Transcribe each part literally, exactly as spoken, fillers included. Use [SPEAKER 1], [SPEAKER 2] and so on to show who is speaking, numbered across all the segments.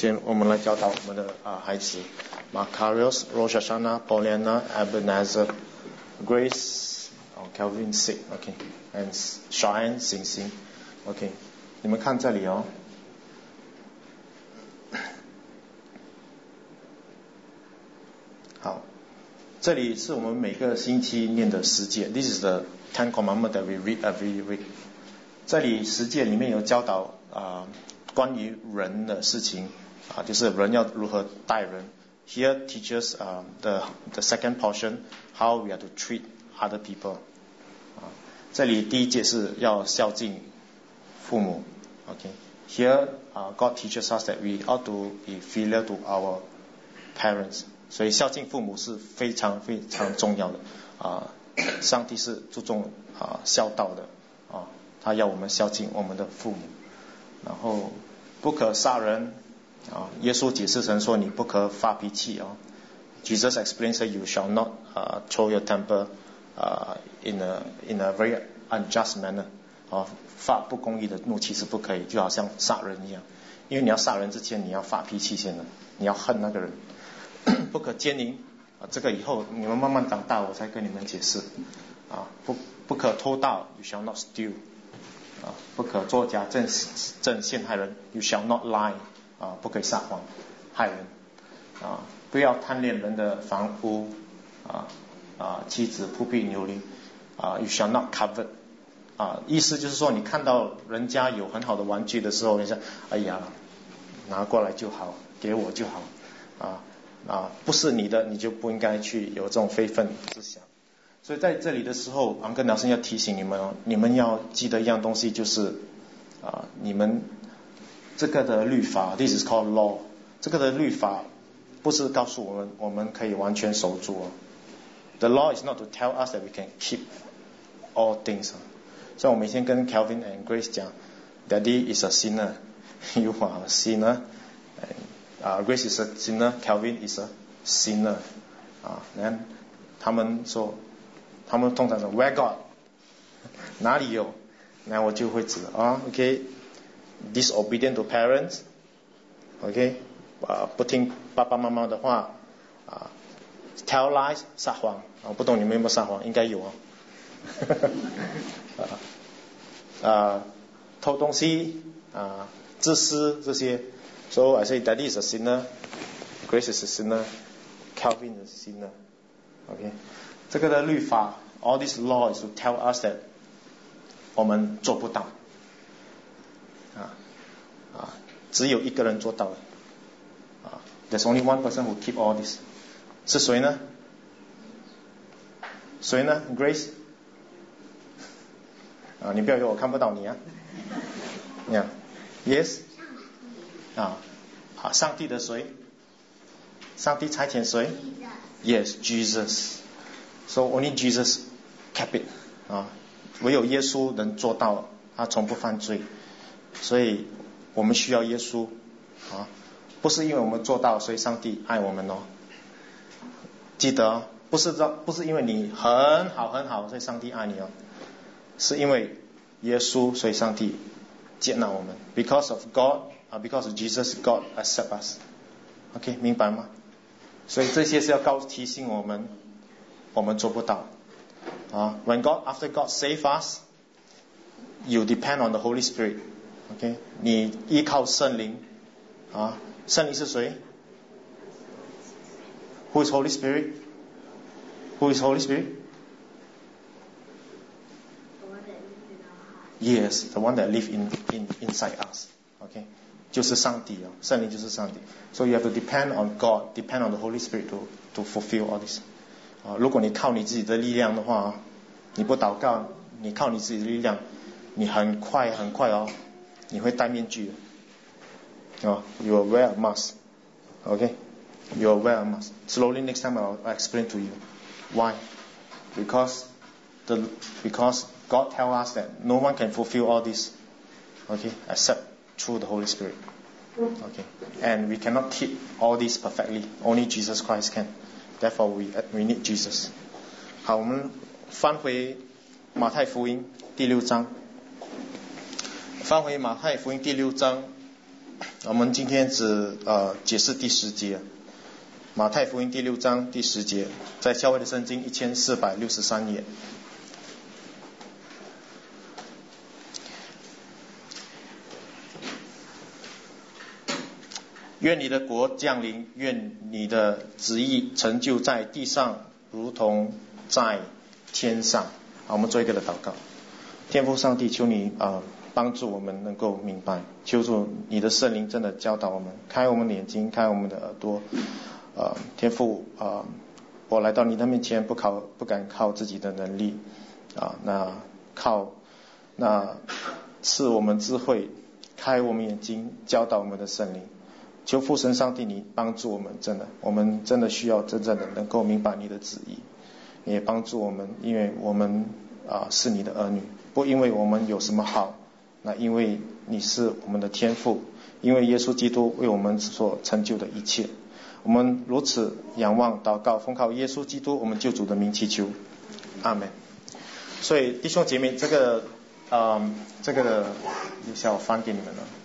[SPEAKER 1] 先我们来教导我们的啊孩子 Macarius, Rosh Hashanah, Pauliana, Ebenezer, Grace, oh, Calvin, Sid, okay, and Cheyenne, Sing Sing, okay. 你们看这里哦。好，这里是我们每个星期念的十诫。This is the Ten Commandments that we read every week. 这里十诫里面有教导啊、呃、关于人的事情啊，就是人要如何待人。Here teaches uh, the the second portion how we are to treat other people. 啊，这里第一诫是要孝敬父母。Okay. Here uh, God teaches us that we ought to be filial to our parents. 所以孝敬父母是非常非常重要的啊！上帝是注重啊孝道的啊，他要我们孝敬我们的父母。然后不可杀人啊，耶稣解释成说你不可发脾气啊。Jesus explains that you shall not uh, throw your temper uh, in a in a very unjust manner. 啊，发不公义的怒气是不可以，就好像杀人一样。因为你要杀人之前，你要发脾气先的，你要恨那个人。不可奸淫啊，这个以后你们慢慢长大，我才跟你们解释啊。不不可偷盗 ，you shall not steal 啊。不可作假证证陷害人 ，you shall not lie 啊。不可以撒谎害人啊。不要贪恋人的房屋啊啊，妻子仆婢牛驴啊 ，you shall not covet 啊。意思就是说，你看到人家有很好的玩具的时候，你说哎呀，拿过来就好，给我就好啊。啊，不是你的，你就不应该去有这种非分之想。所以在这里的时候，昂根老师要提醒你们哦，你们要记得一样东西，就是啊，你们这个的律法 ，this is called law， 这个的律法不是告诉我们我们可以完全守住哦。The law is not to tell us that we can keep all things。所以我每天跟 Calvin and Grace 讲 ，Daddy is a sinner, you are a sinner。Uh, Grace is a sinner, Calvin is a sinner. 啊，然后他们说，他们通常说 Where God？ 哪里有？然后我就会指啊 ，OK，disobedient to parents，OK， 啊，不听爸爸妈妈的话，啊 ，tell lies 撒谎，啊，不懂你们有没有撒谎？应该有哦。啊，啊，偷东西，啊，自私这些。So I say Daddy is a sinner, Grace is a sinner, Calvin is a sinner. Okay, 这个的律法 all this law is to tell us that 我们做不到啊啊，只有一个人做到了啊。There's only one person who keep all this. 是谁呢？谁呢 ？Grace 啊，你不要以为我看不到你啊。Yeah, yes. 啊啊！上帝的谁？上帝差遣谁 ？Yes, Jesus. So only Jesus kept it. 啊，唯有耶稣能做到，他从不犯罪。所以我们需要耶稣啊，不是因为我们做到，所以上帝爱我们哦。记得，不是这，不是因为你很好很好，所以上帝爱你哦，是因为耶稣，所以上帝接纳我们。Because of God.Because of Jesus, God accept us. OK， 明白吗？所以这些是要告提醒我们，我们做不到啊。When God, after God save us, you depend on the Holy Spirit. OK， 你依靠圣灵啊。圣灵是谁 ？Who is Holy Spirit? Who is Holy Spirit? Yes, the one that live in in inside us. OK。就是上帝啊，圣灵就是上帝。So you have to depend on God, depend on the Holy Spirit to to fulfill all this. 啊，如果你靠你自己的力量的话，你不祷告，你靠你自己的力量，你很快很快哦，你会戴面具的。啊 ，You will wear a mask. Okay, you will wear a mask. Slowly next time I'll explain to you why. Because the because God tell us that no one can fulfill all this. Okay, except.Through the Holy Spirit. Okay. And we cannot keep all this perfectly. Only Jesus Christ can. Therefore, we, we need Jesus. 好，我们翻回马太福音第六章。翻回马太福音第六章。 我们今天只呃解释第十节，马太福音第六章第十节，在教会的圣经一千四百六十三页。愿你的国降临，愿你的旨意成就在地上，如同在天上。好，我们做一个的祷告。天父上帝，求你啊、呃、帮助我们能够明白，求主你的圣灵真的教导我们，开我们的眼睛，开我们的耳朵。呃，天父啊、呃，我来到你的面前，不靠不敢靠自己的能力啊、呃，那靠那赐我们智慧，开我们眼睛，教导我们的圣灵。求父神上帝你帮助我们，真的我们真的需要真正的能够明白你的旨意，你也帮助我们，因为我们啊、呃、是你的儿女，不因为我们有什么好，那因为你是我们的天父，因为耶稣基督为我们所成就的一切，我们如此仰望祷告，奉靠耶稣基督我们救主的名祈求，阿们。所以弟兄姐妹，这个呃这个一下我翻给你们了。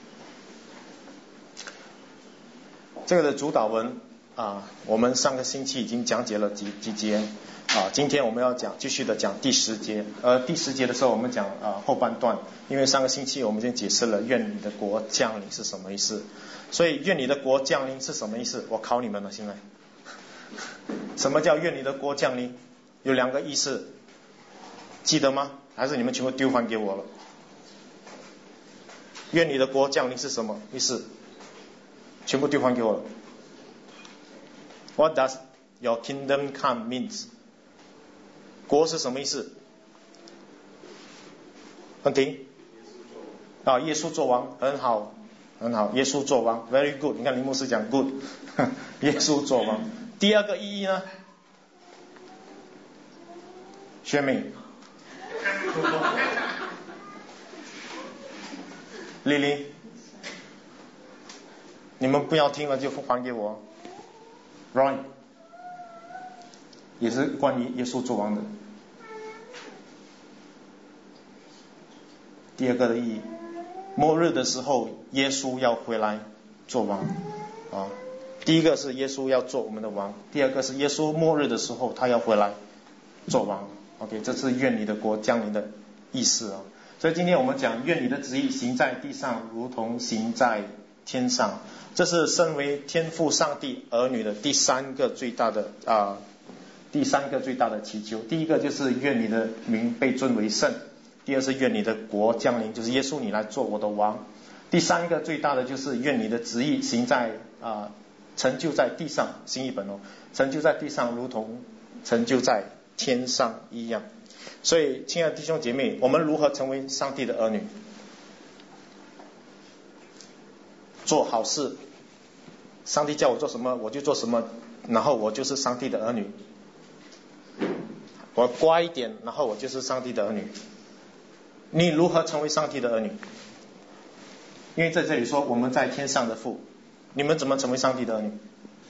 [SPEAKER 1] 这个的主导文啊，我们上个星期已经讲解了几几节啊，今天我们要讲继续的讲第十节，而第十节的时候我们讲啊后半段，因为上个星期我们已经解释了愿你的国降临是什么意思，所以愿你的国降临是什么意思？我考你们了，现在什么叫愿你的国降临？有两个意思，记得吗？还是你们全部丢还给我了？愿你的国降临是什么意思？全部丢还给我了。What does your kingdom come means？ 国是什么意思？很听啊，耶稣做王，很好，很好，耶稣做王 ，very good。你看林牧师讲 good， 耶稣做王。第二个意义呢？宣明，丽丽。你们不要听了就还给我 ，right？ 也是关于耶稣做王的。第二个的意义，末日的时候耶稣要回来做王啊。第一个是耶稣要做我们的王，第二个是耶稣末日的时候他要回来做王。OK， 这是愿你的国降临的意思啊。所以今天我们讲愿你的旨意行在地上，如同行在天上。这是身为天父上帝儿女的第三个最大的啊、呃，第三个最大的祈求。第一个就是愿你的名被尊为圣，第二是愿你的国降临，就是耶稣你来做我的王。第三个最大的就是愿你的旨意行在啊、呃，成就在地上，新译本哦，成就在地上，如同成就在天上一样。所以，亲爱的弟兄姐妹，我们如何成为上帝的儿女？做好事，上帝叫我做什么我就做什么，然后我就是上帝的儿女。我乖一点，然后我就是上帝的儿女。你如何成为上帝的儿女？因为在这里说我们在天上的父，你们怎么成为上帝的儿女？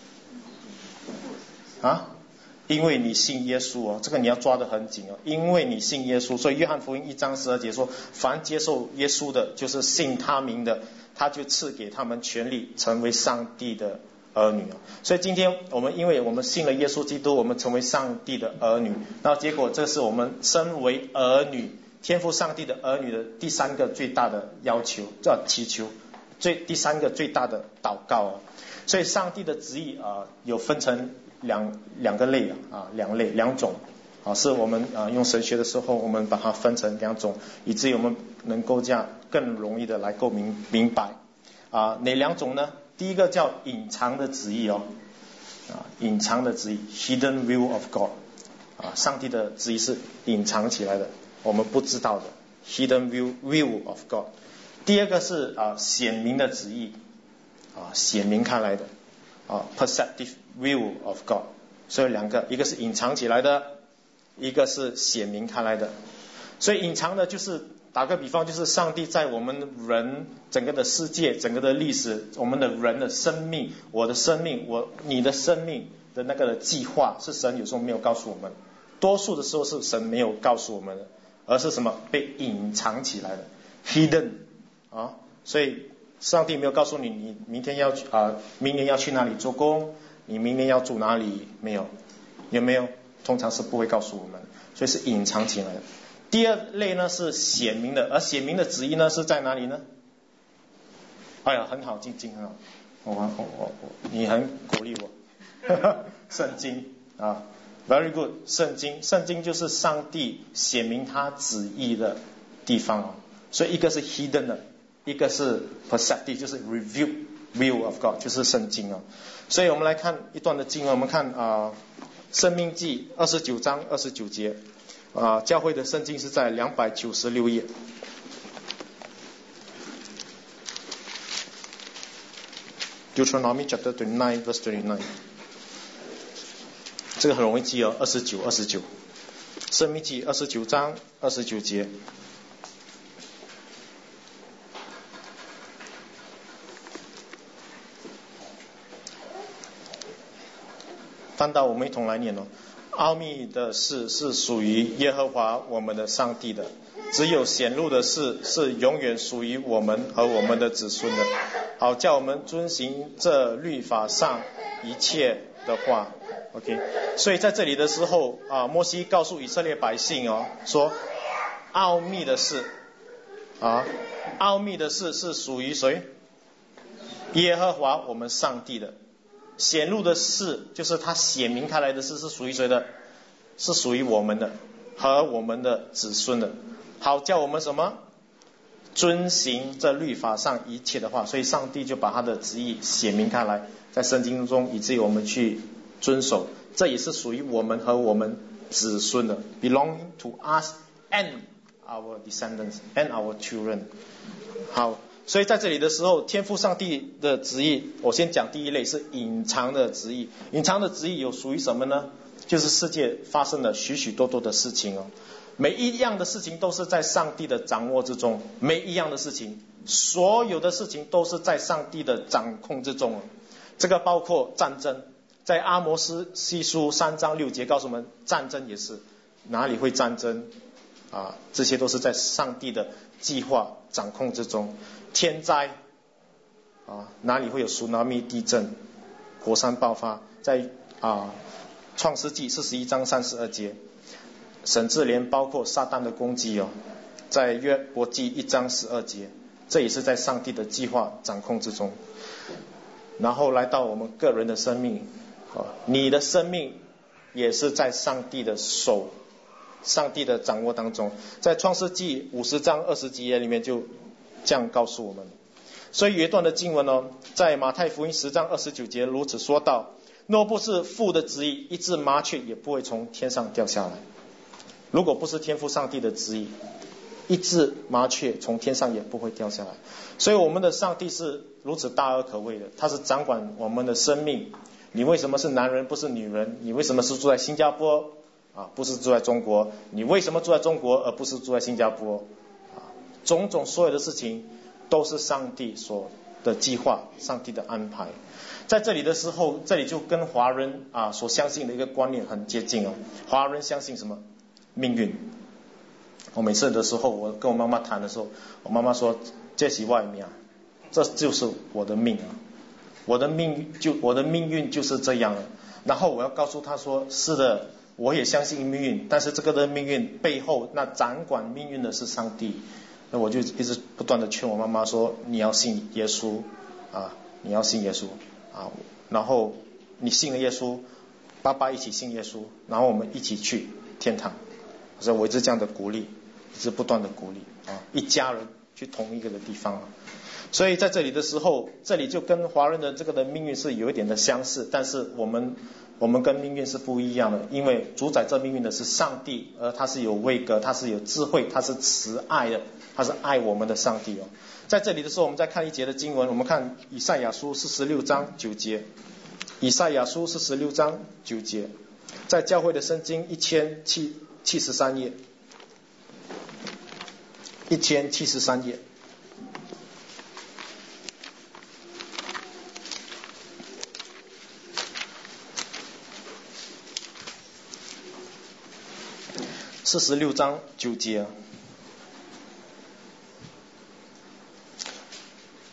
[SPEAKER 1] 啊？因为你信耶稣哦，这个你要抓得很紧哦。因为你信耶稣，所以约翰福音一章十二节说，凡接受耶稣的，就是信他名的，他就赐给他们权利成为上帝的儿女。所以今天我们因为我们信了耶稣基督，我们成为上帝的儿女，那结果这是我们身为儿女，天父上帝的儿女的第三个最大的要求，叫祈求，最第三个最大的祷告啊。所以上帝的旨意啊、呃，有分成两两个类啊，两类两种啊，是我们啊用神学的时候，我们把它分成两种，以至于我们能够这样更容易的来够明明白啊。哪两种呢？第一个叫隐藏的旨意哦，啊，隐藏的旨意 ，hidden will of God 啊，上帝的旨意是隐藏起来的，我们不知道的 ，hidden will will of God。第二个是啊显明的旨意啊，显明开来的啊 ，perceptive will of God。所以两个，一个是隐藏起来的，一个是显明开来的。所以隐藏的就是打个比方，就是上帝在我们人整个的世界、整个的历史，我们的人的生命，我的生命，我你的生命的那个的计划，是神有时候没有告诉我们，多数的时候是神没有告诉我们的，而是什么被隐藏起来的 hidden 啊。所以上帝没有告诉你，你明天要啊、呃，明年要去哪里做工，你明年要住哪里，没有，有没有？通常是不会告诉我们，所以是隐藏起来的。第二类呢是显明的，而显明的旨意呢是在哪里呢？哎呀，很好，静静很好，我我我我，你很鼓励我，圣经啊 ，very good， 圣经，圣经就是上帝显明他旨意的地方哦。所以一个是 hidden 的，一个是 perceptive， 就是 review view of God， 就是圣经哦。所以我们来看一段的经文，我们看啊，申命记二十九章二十九节啊，教会的圣经是在两百九十六页。Deuteronomy chapter twenty-nine verse twenty-nine， 这个很容易记哦，二十九二十九，申命记二十九章二十九节。翻到我们一同来念哦。奥秘的事是属于耶和华我们的上帝的，只有显露的事是永远属于我们和我们的子孙的，好叫我们遵行这律法上一切的话。OK， 所以在这里的时候啊，摩西告诉以色列百姓哦，说奥秘的事啊，奥秘的事是属于谁？耶和华我们上帝的。显露的事就是他显明开来的事是属于谁的？是属于我们的和我们的子孙的，好叫我们什么？遵行这律法上一切的话。所以上帝就把他的旨意显明开来，在圣经中，以至于我们去遵守，这也是属于我们和我们子孙的 belonging to us and our descendants and our children。 好，所以在这里的时候，天父上帝的旨意，我先讲第一类是隐藏的旨意。隐藏的旨意有属于什么呢？就是世界发生了许许多多的事情哦，每一样的事情都是在上帝的掌握之中，每一样的事情，所有的事情都是在上帝的掌控之中哦。这个包括战争，在阿摩司西书三章六节告诉我们，战争也是，哪里会战争啊？这些都是在上帝的计划掌控之中。天灾啊，哪里会有苏拿密地震、火山爆发？在啊创世纪四十一章三十二节，甚至连包括撒旦的攻击哦，在约伯记一章十二节，这也是在上帝的计划掌控之中。然后来到我们个人的生命啊，你的生命也是在上帝的手、上帝的掌握当中。在创世纪五十章二十节里面就这样告诉我们。所以有一段的经文哦，在马太福音十章二十九节如此说道：若不是父的旨意，一只麻雀也不会从天上掉下来。如果不是天父上帝的旨意，一只麻雀从天上也不会掉下来。所以我们的上帝是如此大而可畏的，他是掌管我们的生命。你为什么是男人不是女人？你为什么是住在新加坡啊，不是住在中国？你为什么住在中国而不是住在新加坡啊？种种所有的事情都是上帝所的计划，上帝的安排。在这里的时候，这里就跟华人啊所相信的一个观念很接近哦。华人相信什么？命运。我每次的时候，我跟我妈妈谈的时候，我妈妈说：“这是外面，这就是我的命啊，我的命就我的命运就是这样了。”然后我要告诉她说：“是的，我也相信命运，但是这个的命运背后，那掌管命运的是上帝。”那我就一直不断的劝我妈妈说：“你要信耶稣啊，你要信耶稣啊，然后你信了耶稣，爸爸一起信耶稣，然后我们一起去天堂。”所以我一直这样的鼓励，一直不断的鼓励啊，一家人去同一个的地方啊。所以在这里的时候，这里就跟华人的这个的命运是有一点的相似，但是我们我们跟命运是不一样的，因为主宰这命运的是上帝，而他是有位格，他是有智慧，他是慈爱的，他是爱我们的上帝哦。在这里的时候，我们再看一节的经文，我们看以赛亚书四十六章九节，以赛亚书四十六章九节，在教会的圣经一千七七十三页，一千七十三页。四十六章九节，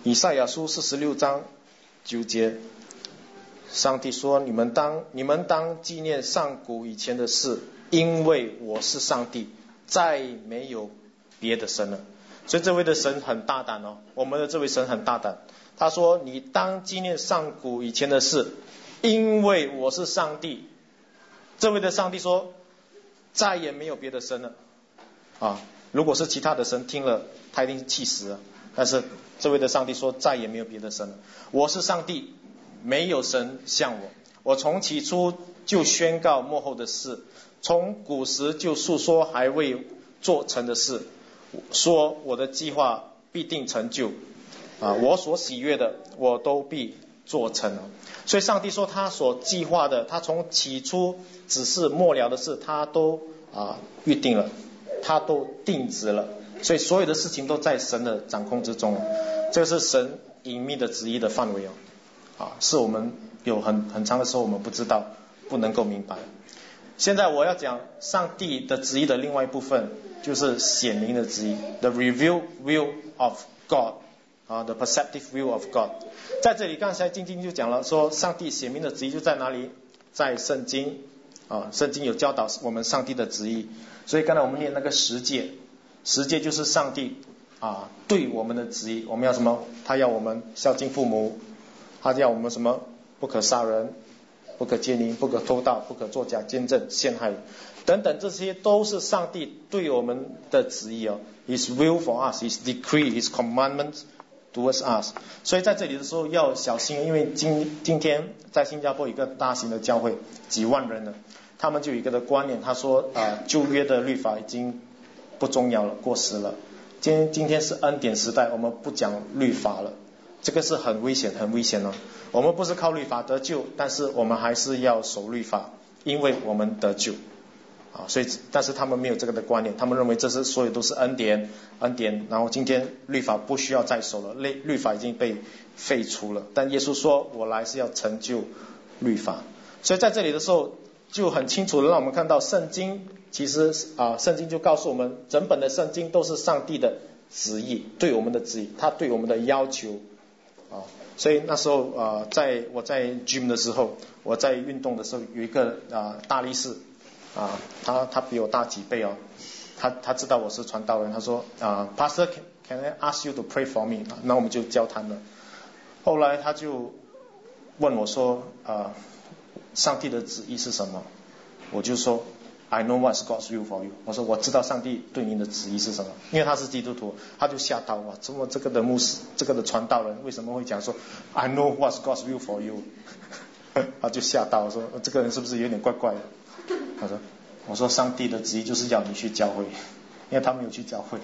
[SPEAKER 1] 以赛亚书四十六章九节，上帝说：你们当你们当纪念上古以前的事，因为我是上帝，再没有别的神了。所以这位的神很大胆哦，我们的这位神很大胆。他说：你当纪念上古以前的事，因为我是上帝。这位的上帝说，再也没有别的神了啊！如果是其他的神听了，他一定气死了。但是这位的上帝说，再也没有别的神了。我是上帝，没有神像我。我从起初就宣告末后的事，从古时就述说还未做成的事，说我的计划必定成就啊！我所喜悦的，我都必做成了。所以上帝说，他所计划的，他从起初只是末了的事，他都啊预定了，他都定旨了。所以所有的事情都在神的掌控之中，这个是神隐秘的旨意的范围哦，啊，是我们有很很长的时候我们不知道，不能够明白。现在我要讲上帝的旨意的另外一部分，就是显明的旨意 ，the revealed will of God， 啊 ，the perceptive will of God。在这里刚才晶晶就讲了，说上帝显明的旨意就在哪里？在圣经啊，圣经有教导我们上帝的旨意。所以刚才我们念那个十诫。十诫就是上帝啊对我们的旨意，我们要什么？他要我们孝敬父母，他要我们什么？不可杀人，不可奸淫，不可偷盗，不可作假见证，陷害人等等，这些都是上帝对我们的旨意哦。His will for us, His decree, His commandments towards us。所以在这里的时候要小心，因为今今天在新加坡有一个大型的教会，几万人呢，他们就有一个的观念，他说啊，旧约的律法已经不重要了，过时了。今今天是恩典时代，我们不讲律法了，这个是很危险，很危险哦。我们不是靠律法得救，但是我们还是要守律法，因为我们得救啊。所以，但是他们没有这个的观念，他们认为这是所有都是恩典，恩典。然后今天律法不需要再守了，律律法已经被废除了。但耶稣说，我来是要成就律法。所以在这里的时候，就很清楚的让我们看到圣经。其实啊，圣经就告诉我们，整本的圣经都是上帝的旨意，对我们的旨意，他对我们的要求啊。所以那时候啊，在我在 gym 的时候，我在运动的时候，有一个啊大力士啊，他他比我大几倍哦，他他知道我是传道人，他说啊 ，Pastor can can I ask you to pray for me？ 那我们就交谈了。后来他就问我说啊，上帝的旨意是什么？我就说。I know what's God's will for you。 我说我知道上帝对您的旨意是什么，因为他是基督徒，他就吓到哇，怎么这个的牧师，这个的传道人为什么会讲说 I know what's God's will for you？ 他就吓到，我说这个人是不是有点怪怪的？他说，我说上帝的旨意就是要你去教会，因为他没有去教会，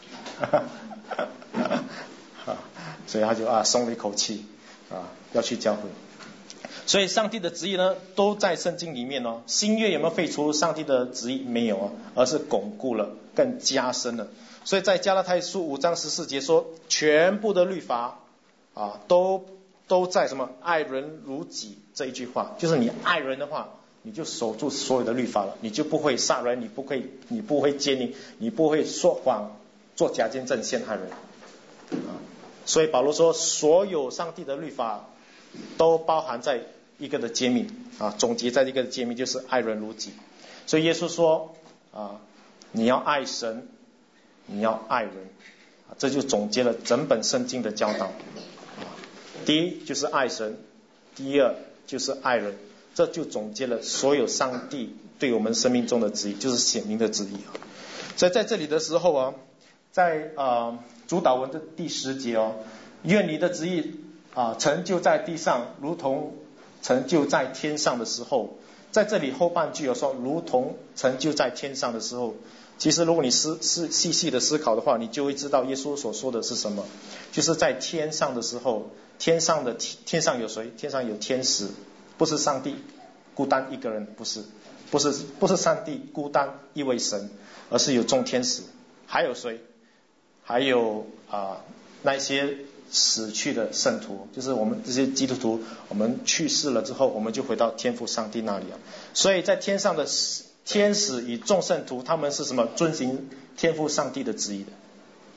[SPEAKER 1] 所以他就啊松了一口气啊，要去教会。所以上帝的旨意呢，都在圣经里面哦。新约有没有废除上帝的旨意？没有啊，而是巩固了，更加深了。所以在加拉太书五章十四节说，全部的律法啊，都都在什么爱人如己这一句话，就是你爱人的话，你就守住所有的律法了，你就不会杀人，你不会你不会奸淫，你不会说谎，做假见证，陷害人啊。所以保罗说，所有上帝的律法都包含在一个的诫命啊，总结在一个的诫命就是爱人如己。所以耶稣说啊，你要爱神，你要爱人啊，这就总结了整本圣经的教导啊。第一就是爱神，第二就是爱人，这就总结了所有上帝对我们生命中的旨意，就是显明的旨意啊。所以在这里的时候啊，在啊主导文的第十节哦，愿你的旨意啊，成就在地上，如同成就在天上的时候，在这里后半句有说，如同成就在天上的时候。其实如果你思思细细的思考的话，你就会知道耶稣所说的是什么，就是在天上的时候，天上的天上有谁？天上有天使，不是上帝孤单一个人，不是，不是不是上帝孤单一位神，而是有众天使，还有谁？还有啊、呃、那些死去的圣徒，就是我们这些基督徒，我们去世了之后，我们就回到天父上帝那里啊。所以在天上的天使与众圣徒，他们是什么？遵行天父上帝的旨意的。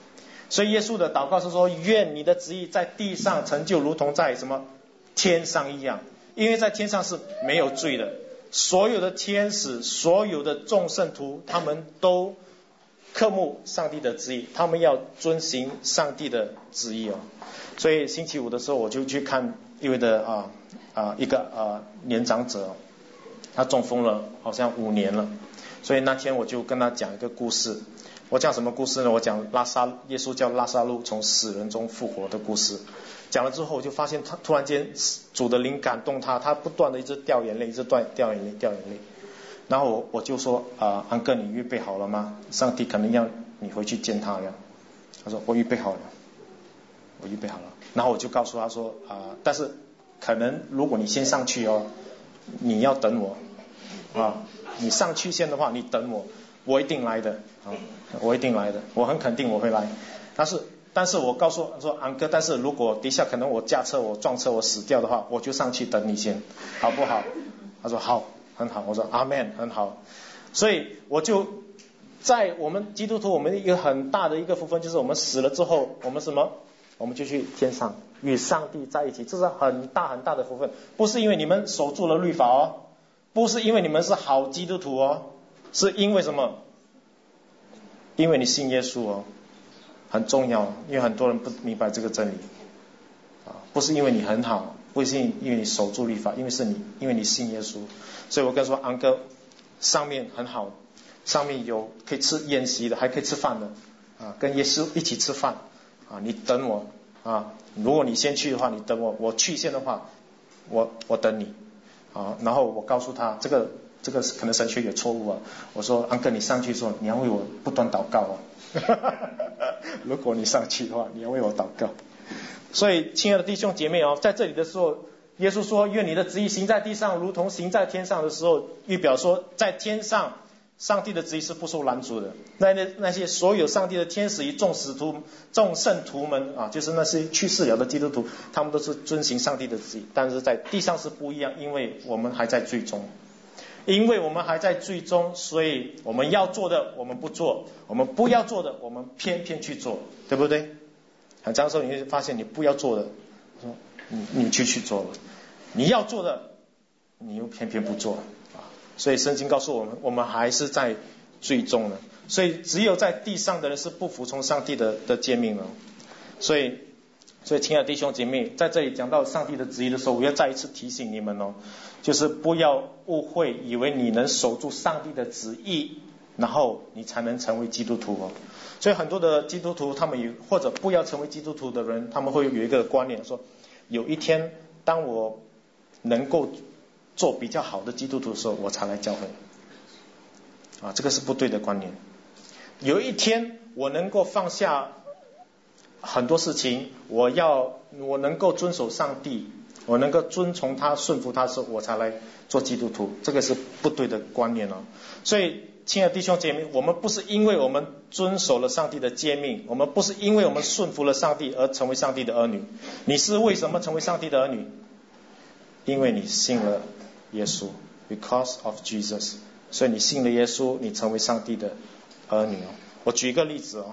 [SPEAKER 1] 所以耶稣的祷告是说，愿你的旨意在地上成就，如同在什么天上一样。因为在天上是没有罪的，所有的天使，所有的众圣徒，他们都渴慕上帝的旨意，他们要遵行上帝的旨意哦。所以星期五的时候，我就去看一位的啊啊一个啊年长者，他中风了，好像五年了。所以那天我就跟他讲一个故事。我讲什么故事呢？我讲拉萨耶稣叫拉萨路从死人中复活的故事。讲了之后，我就发现他突然间主的灵感动他，他不断的一直掉眼泪，一直断掉眼泪，掉眼泪。然后我我就说啊，安哥，你预备好了吗？上帝可能要你回去见他了。他说我预备好了，我预备好了。然后我就告诉他说啊，但是可能如果你先上去哦，你要等我啊，你上去先的话，你等我，我一定来的啊，我一定来的，我很肯定我会来。但是但是我告诉说安哥，但是如果底下可能我驾车我撞车我死掉的话，我就上去等你先，好不好？他说好，很好。我说阿们，很好。所以我就在我们基督徒，我们一个很大的一个部分就是我们死了之后，我们什么？我们就去天上与上帝在一起，这是很大很大的福分。不是因为你们守住了律法哦，不是因为你们是好基督徒哦，是因为什么？因为你信耶稣哦，很重要。因为很多人不明白这个真理啊，不是因为你很好，不是因为你守住律法，因为是你，因为你信耶稣。所以我跟他说，安哥，上面很好，上面有可以吃宴席的，还可以吃饭的啊，跟耶稣一起吃饭啊，你等我啊，如果你先去的话，你等我，我去先的话，我我等你啊。然后我告诉他，这个这个可能神学有错误啊。我说，安哥，你上去的时候，你要为我不断祷告哦。如果你上去的话，你要为我祷告。所以，亲爱的弟兄姐妹哦，在这里的时候，耶稣说：“愿你的旨意行在地上，如同行在天上”的时候，预表说，在天上，上帝的旨意是不受拦阻的。那那那些所有上帝的天使与众使徒、众圣徒们啊，就是那些去世了的基督徒，他们都是遵行上帝的旨意。但是在地上是不一样，因为我们还在罪中。因为我们还在罪中，所以我们要做的我们不做，我们不要做的我们偏偏去做，对不对？很长时候你会发现，你不要做的，说你你就去做了；你要做的，你又偏偏不做啊。所以圣经告诉我们，我们还是在罪中呢。所以只有在地上的人是不服从上帝的的诫命了。所以，所以亲爱的弟兄姐妹，在这里讲到上帝的旨意的时候，我要再一次提醒你们哦。就是不要误会，以为你能守住上帝的旨意，然后你才能成为基督徒哦。所以很多的基督徒，他们有或者不要成为基督徒的人，他们会有一个观念说，有一天当我能够做比较好的基督徒的时候，我才来教会啊，这个是不对的观念。有一天我能够放下很多事情，我要我能够遵守上帝，我能够遵从他顺服他的时候，我才来做基督徒，这个是不对的观念哦。所以亲爱的弟兄姐妹，我们不是因为我们遵守了上帝的诫命，我们不是因为我们顺服了上帝而成为上帝的儿女。你是为什么成为上帝的儿女？因为你信了耶稣 because of Jesus， 所以你信了耶稣，你成为上帝的儿女哦。我举一个例子哦，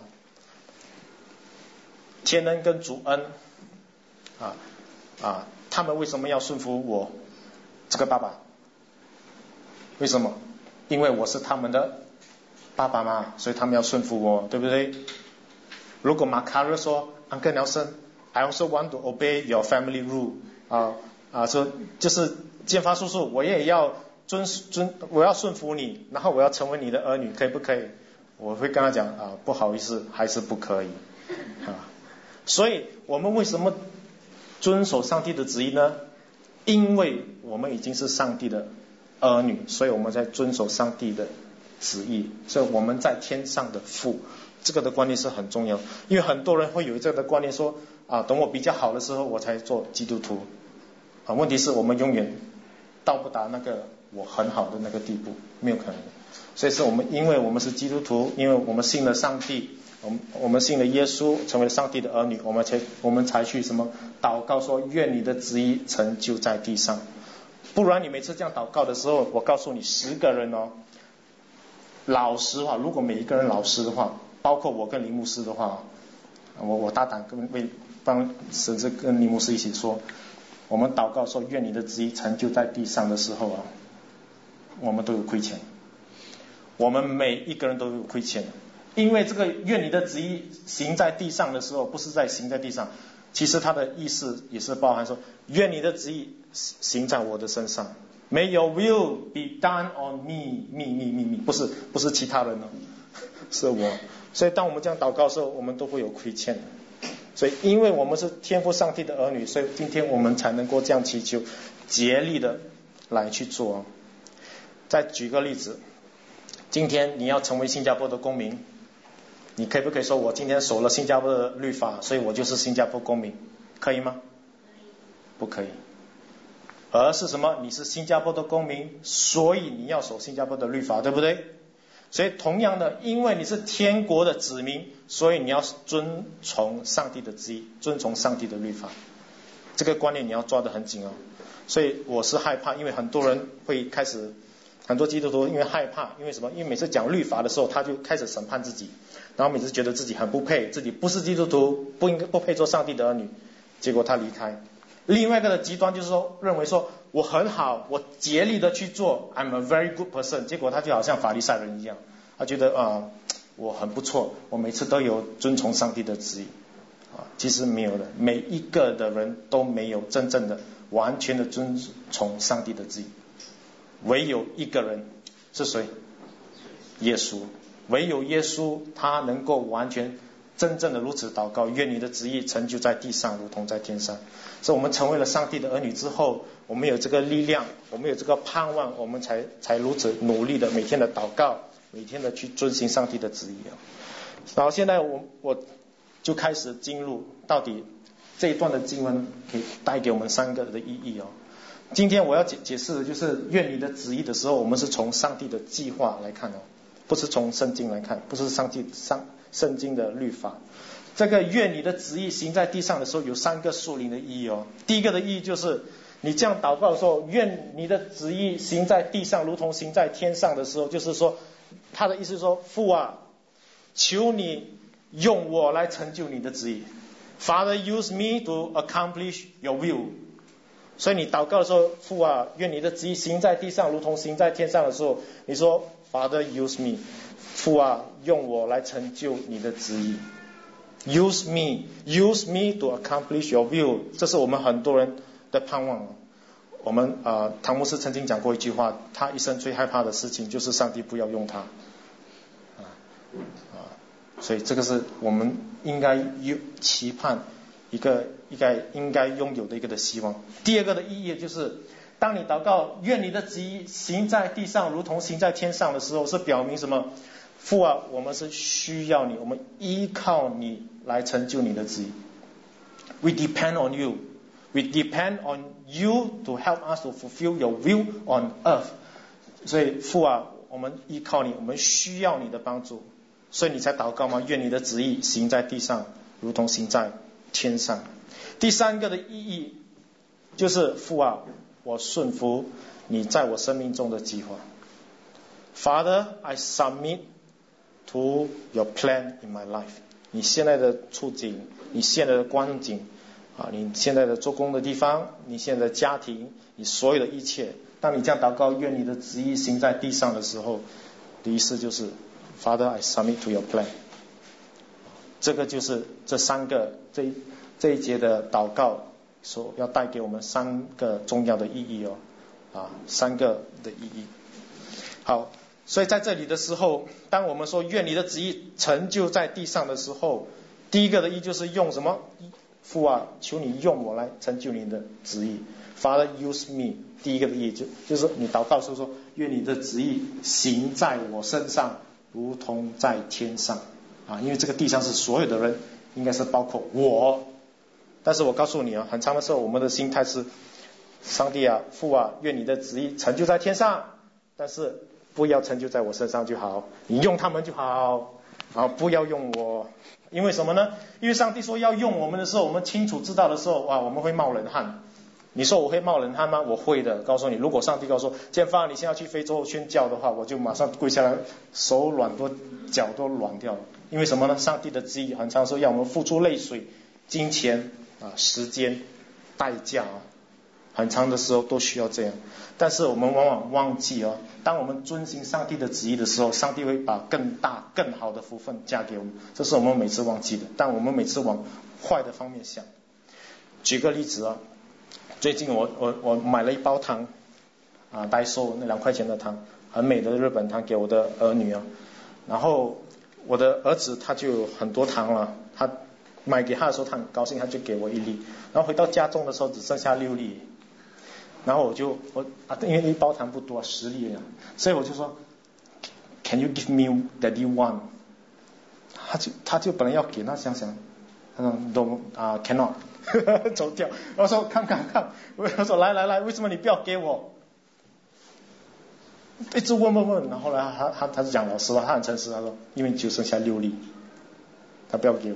[SPEAKER 1] 天恩跟主恩啊啊，他们为什么要顺服我这个爸爸？为什么？因为我是他们的爸爸嘛，所以他们要顺服我，对不对？如果马卡热说 Uncle Nelson I also want to obey your family rule 啊啊，说就是建发叔叔，我也要遵遵我要顺服你，然后我要成为你的儿女，可以不可以？我会跟他讲啊，不好意思，还是不可以啊。所以我们为什么遵守上帝的旨意呢？因为我们已经是上帝的儿女，所以我们在遵守上帝的旨意，所以我们在天上的父，这个的观念是很重要。因为很多人会有这个的观念说啊，等我比较好的时候我才做基督徒啊。问题是我们永远到不达那个我很好的那个地步，没有可能。所以是我们因为我们是基督徒，因为我们信了上帝，我们我们信了耶稣，成为上帝的儿女，我们才我们才去什么祷告说，愿你的旨意成就在地上。不然你每次这样祷告的时候，我告诉你十个人哦，老实话，如果每一个人老实的话，包括我跟林牧师的话， 我我大胆跟为帮甚至跟尼牧师一起说，我们祷告说愿你的旨意成就在地上的时候啊，我们都有亏欠，我们每一个人都有亏欠，因为这个愿你的旨意行在地上的时候，不是在行在地上，其实它的意思也是包含说，愿你的旨意行在我的身上。May your will be done on me, me, me, me, me， 不是不是其他人哦，是我。所以当我们这样祷告的时候，我们都会有亏欠。所以因为我们是天父上帝的儿女，所以今天我们才能够这样祈求，竭力的来去做。再举个例子，今天你要成为新加坡的公民，你可以不可以说我今天守了新加坡的律法，所以我就是新加坡公民，可以吗？不可以。而是什么？你是新加坡的公民，所以你要守新加坡的律法，对不对？所以同样的，因为你是天国的子民，所以你要遵从上帝的旨意，遵从上帝的律法。这个观念你要抓得很紧哦。所以我是害怕，因为很多人会开始，很多基督徒因为害怕，因为什么？因为每次讲律法的时候，他就开始审判自己，然后每次觉得自己很不配，自己不是基督徒，不应该不配做上帝的儿女，结果他离开。另外一个的极端就是说，认为说我很好，我竭力的去做 ，I'm a very good person， 结果他就好像法利赛人一样，他觉得啊、呃、我很不错，我每次都有遵从上帝的旨意啊，其实没有的，每一个的人都没有真正的完全的遵从上帝的旨意，唯有一个人是谁？耶稣，唯有耶稣他能够完全真正的如此祷告，愿你的旨意成就在地上如同在天上。所以我们成为了上帝的儿女之后，我们有这个力量，我们有这个盼望，我们才才如此努力的每天的祷告，每天的去遵行上帝的旨意。然后现在我我就开始进入到底这一段的经文可以带给我们三个的意义哦。今天我要解解释的就是愿你的旨意的时候，我们是从上帝的计划来看哦，不是从圣经来看，不是上帝上圣经的律法。这个愿你的旨意行在地上的时候，有三个属灵的意义哦。第一个的意义就是你这样祷告的时候，愿你的旨意行在地上如同行在天上的时候，就是说他的意思是说，父啊，求你用我来成就你的旨意。 Father, use me to accomplish your will。 所以你祷告的时候，父啊，愿你的旨意行在地上如同行在天上的时候，你说 Father, use me， 父啊，用我来成就你的旨意。Use me, use me to accomplish your will， 这是我们很多人的盼望。我们呃，唐牧师曾经讲过一句话，他一生最害怕的事情就是上帝不要用他啊啊，所以这个是我们应该有期盼一个应该应该拥有的一个的希望。第二个的意义就是，当你祷告愿你的旨意行在地上如同行在天上的时候，是表明什么？父啊，我们是需要你，我们依靠你来成就你的旨意。We depend on you. We depend on you to help us to fulfill your will on earth. 所以父啊，我们依靠你，我们需要你的帮助，所以你才祷告吗？愿你的旨意行在地上，如同行在天上。第三个的意义就是父啊，我顺服你在我生命中的计划。Father, I submit to your plan in my life。 你现在的处境，你现在的光景啊，你现在的做工的地方，你现在的家庭，你所有的一切，当你这样祷告愿你的旨意行在地上的时候，的意思就是 Father, I submit to your plan。 这个就是这三个这一这一节的祷告所要带给我们三个重要的意义哦，啊，三个的意义。好，所以在这里的时候，当我们说愿你的旨意成就在地上的时候，第一个的意就是用什么？父啊，求你用我来成就你的旨意。 Father, use me。 第一个的意就就是你祷告的时候说，愿你的旨意行在我身上如同在天上啊，因为这个地上是所有的人，应该是包括我。但是我告诉你啊，很长的时候我们的心态是，上帝啊，父啊，愿你的旨意成就在天上，但是不要成就在我身上就好，你用他们就好啊，不要用我。因为什么呢？因为上帝说要用我们的时候，我们清楚知道的时候，哇，我们会冒冷汗。你说我会冒冷汗吗？我会的。告诉你，如果上帝告诉我建发你现在要去非洲宣教的话，我就马上跪下来，手软都脚都软掉了。 因为什么呢？上帝的旨意很常说要我们付出泪水、金钱啊、时间、代价啊，很长的时候都需要这样。但是我们往往忘记哦，当我们遵行上帝的旨意的时候，上帝会把更大、更好的福分加给我们，这是我们每次忘记的。但我们每次往坏的方面想。举个例子啊，最近我我我买了一包糖啊，代售那两块钱的糖，很美的日本糖给我的儿女啊。然后我的儿子他就有很多糖了，他买给他的时候他很高兴，他就给我一粒。然后回到家中的时候只剩下六粒。然后我就我啊，因为一包糖不多，十粒啊，所以我就说 ，Can you give me daddy one？ 他就他就本来要给，他想想，他说 no 啊 cannot， 走掉。我说看看看，我说来来来，为什么你不要给我？一直问问问，然后呢，他他他是讲老实话，他很诚实，他说因为就剩下六粒，他不要给我。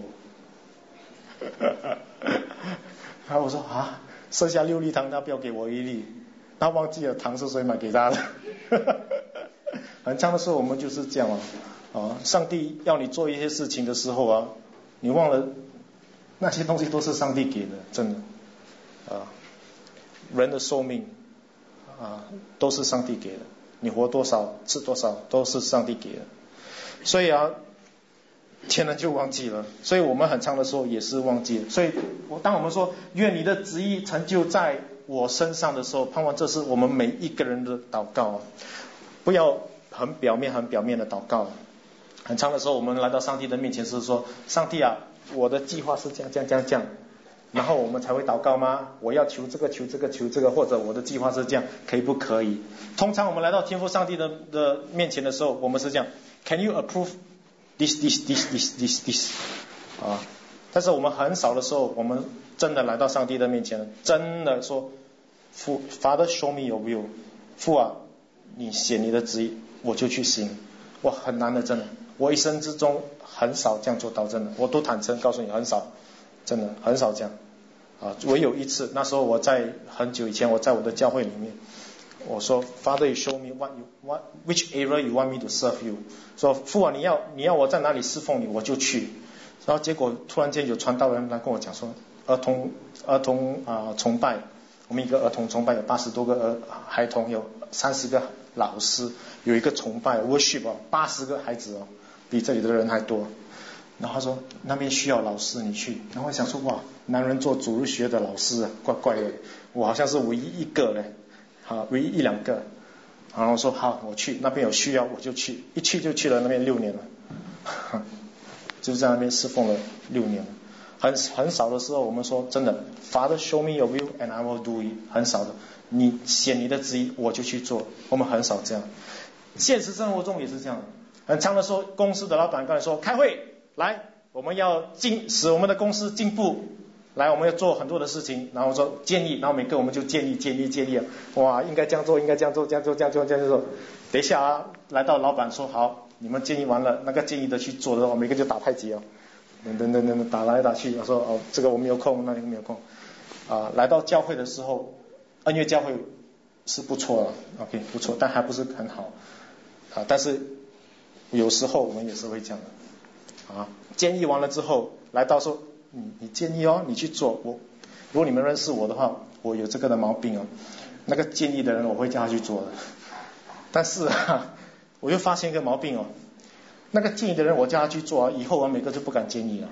[SPEAKER 1] 然后我说啊。剩下六粒糖，他不要给我一粒，他忘记了糖是谁买给他的。很长的时候我们就是这样啊，啊，上帝要你做一些事情的时候啊，你忘了那些东西都是上帝给的，真的啊，人的寿命啊都是上帝给的，你活多少吃多少都是上帝给的，所以啊。天人就忘记了，所以我们很长的时候也是忘记了。所以我当我们说愿你的旨意成就在我身上的时候，盼望这是我们每一个人的祷告，不要很表面很表面的祷告。很长的时候我们来到上帝的面前是说，上帝啊，我的计划是这样这样这样这样，然后我们才会祷告吗？我要求这个求这个求这个，或者我的计划是这样，可以不可以？通常我们来到天父上帝的的面前的时候，我们是这样 Can you approve This, this, this, this, this, this 啊，但是我们很少的时候，我们真的来到上帝的面前，真的说，父 Father show me your will， 父啊，你写你的旨意，我就去行。我很难的，真的，我一生之中很少这样做到，真的，我都坦诚告诉你，很少，真的很少这样啊。唯有一次，那时候我在很久以前，我在我的教会里面。我说 Father, you show me what you what which area you want me to serve you。说父啊，你要你要我在哪里侍奉你，我就去。然后结果突然间有传道人来跟我讲说，儿童儿童啊、呃、崇拜，我们一个儿童崇拜有八十多个儿孩童，有三十个老师，有一个崇拜 worship 哦，八十个孩子哦，比这里的人还多。然后他说那边需要老师，你去。然后我想说哇，男人做主日学的老师啊，怪怪的，我好像是唯一一个嘞。好，唯一一两个，然后说好，我去那边有需要我就去，一去就去了那边六年了，就在那边侍奉了六年了。很很少的时候，我们说真的 ，Father show me your will and I will do it， 很少的，你写你的旨意我就去做，我们很少这样。现实生活中也是这样，很长的时候，公司的老板跟你说开会来，我们要进使我们的公司进步。来，我们要做很多的事情，然后说建议，然后每个我们就建议建议建议，哇，应该这样做，应该这样做，这样做，这样做，这样做。等一下啊，来到老板说好，你们建议完了，那个建议的去做的时候，每个就打太极哦，等等等等打来打去，我说哦，这个我没有空，那个没有空。啊，来到教会的时候，恩约教会是不错了 ，OK 不错，但还不是很好啊。但是有时候我们也是会这样的啊，建议完了之后，来到说。你你建议哦，你去做。我如果你们认识我的话，我有这个的毛病哦。那个建议的人我会叫他去做的。但是啊，我又发现一个毛病哦，那个建议的人我叫他去做，以后我每个就不敢建议了，